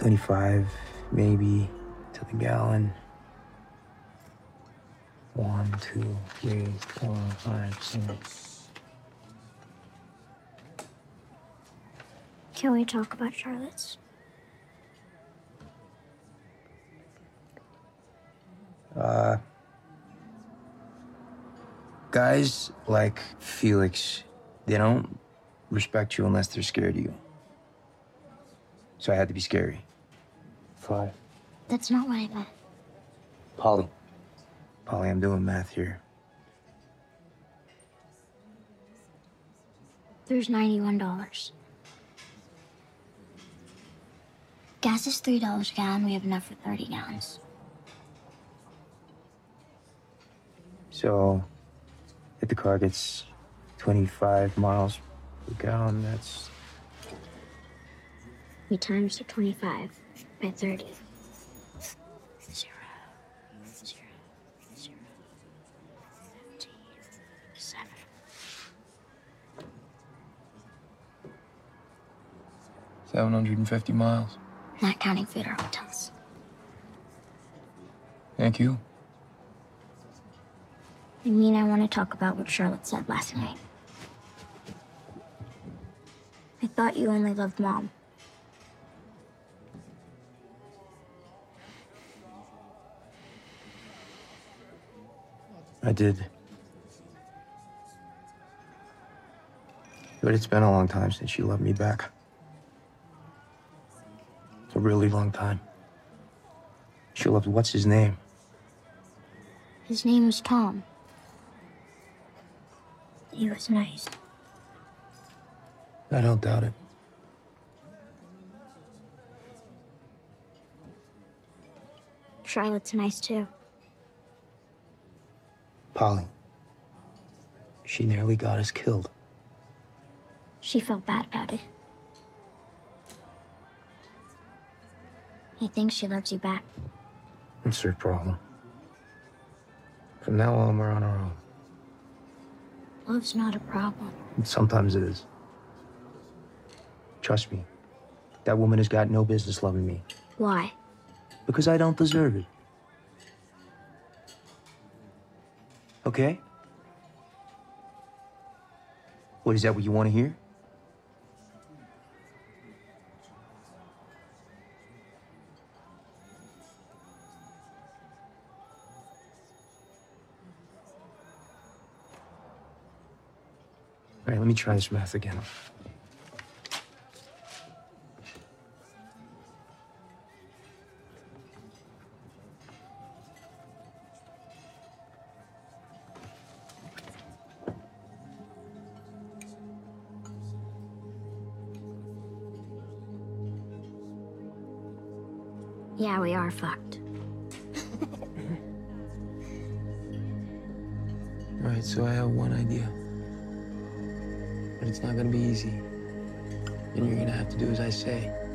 25, maybe, to the gallon. 1, 2, 3, 4, 5, 6. Can we talk about Charlotte's? Guys like Felix, they don't respect you unless they're scared of you. So I had to be scary. 5. That's not what I meant. Polly, I'm doing math here. There's $91. Gas is $3 a gallon. We have enough for 30 gallons. So, if the car gets 25 miles per gallon, that's... We times the 25 by 30. 0, 0, 0, 15, 7. $750 miles. Not counting food or hotels. Thank you. I mean, I want to talk about what Charlotte said last night. I thought you only loved Mom. I did. But it's been a long time since she loved me back. It's a really long time. She loved what's his name? His name was Tom. He was nice. I don't doubt it. Charlotte's nice too. Polly. She nearly got us killed. She felt bad about it. I think she loves you back. It's her problem. From now on, we're on our own. Love's not a problem. Sometimes it is. Trust me, that woman has got no business loving me. Why? Because I don't deserve it. Okay? What, is that what you want to hear? All right, let me try this math again. Yeah, we are fucked. All right, so I have one idea. But it's not gonna be easy. And you're gonna have to do as I say.